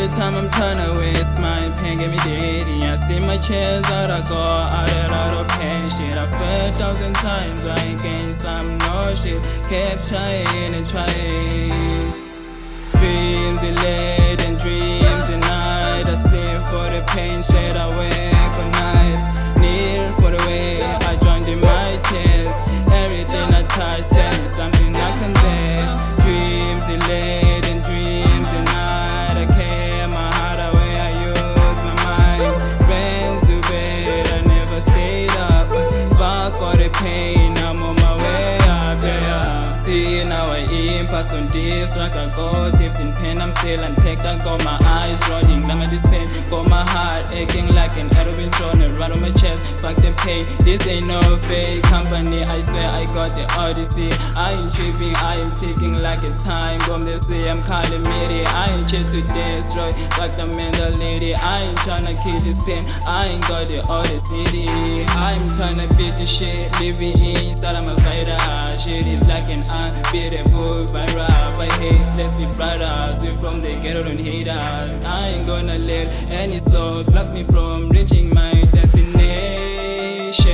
time I'm tryna waste my pain, get me dating. I see my chance out, I go out of pain. Shit, I failed 1,000 times, I gained some no shit. Kept trying and trying. Dreams delayed and dreams denied. I sing for the pain, shit, I wake all night. Kneel for the way I joined in my tears. Everything I touch, tell me something I can bear. Dreams delayed and dreams denied. I care my heart away, I use my mind. Friends do bad, I never stayed up. Fuck all the pain, I'm on my way up, yeah. See now I impasse on this track, I go dipped in pain, I'm still unpacked. I got my eyes rolling, now my this pain. Got my heart aching like an arrow been drawn right on my chest. Fuck the pain, this ain't no fake company. I swear I got the odyssey. I ain't tripping, I am ticking like a time bomb. They say I'm calling me, I ain't here to destroy. Fuck the mentality, I ain't tryna kill this pain. I ain't got the odyssey. I'm tryna beat the shit, living inside of my fighter. Shit is like an unbeatable virus. I hate, let's be brothers. We from the ghetto, don't hate us. I ain't gonna let any soul block me from reaching my destination.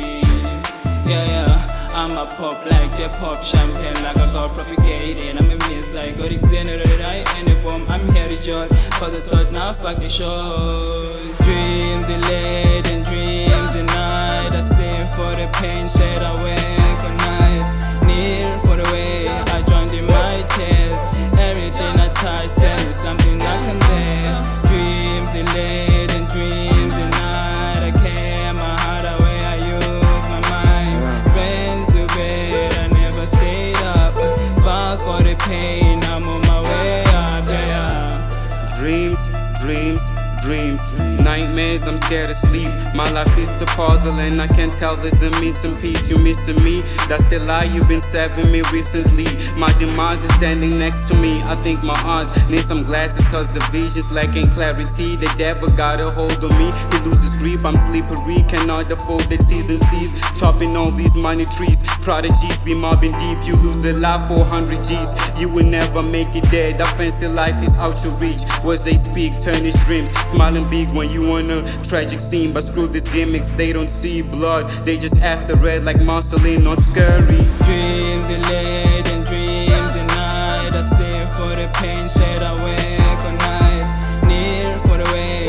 Yeah, I'ma pop like they pop champagne, like I got propagated. I'm a miss, I got exonerated, I ain't a bomb. I'm here to judge, cause I thought now fuck the show. Dreams delayed and dreams denied. I sing for the pain, shade I wake all night. Kneel for the way I joined in my tears. Everything I touch, tell me something I can bear. Dreams delayed and dreams denied. I care my heart away, I use my mind. Friends do bad, I never stayed up. Fuck all the pain, I'm on my way up, yeah. Dreams, dreams, dreams, nightmares, I'm scared to sleep. My life is a puzzle and I can tell there's a missing piece. You missing me, that's the lie you've been serving me recently. My demise is standing next to me. I think my eyes need some glasses cause the vision's lacking clarity. The devil got a hold of me, he loses grip, I'm slippery. Cannot afford the T's and C's, chopping all these money trees. Prodigies be mobbing deep, you lose a life for 100 G's. You will never make it there, that fancy life is out your reach. Words they speak turn his dreams, smiling big when you on a tragic scene. But screw these gimmicks, they don't see blood, they just after red like Marceline, not scary. Dreams delayed and dreams denied. I sing for the pain, shade I wake all night. Kneel for the way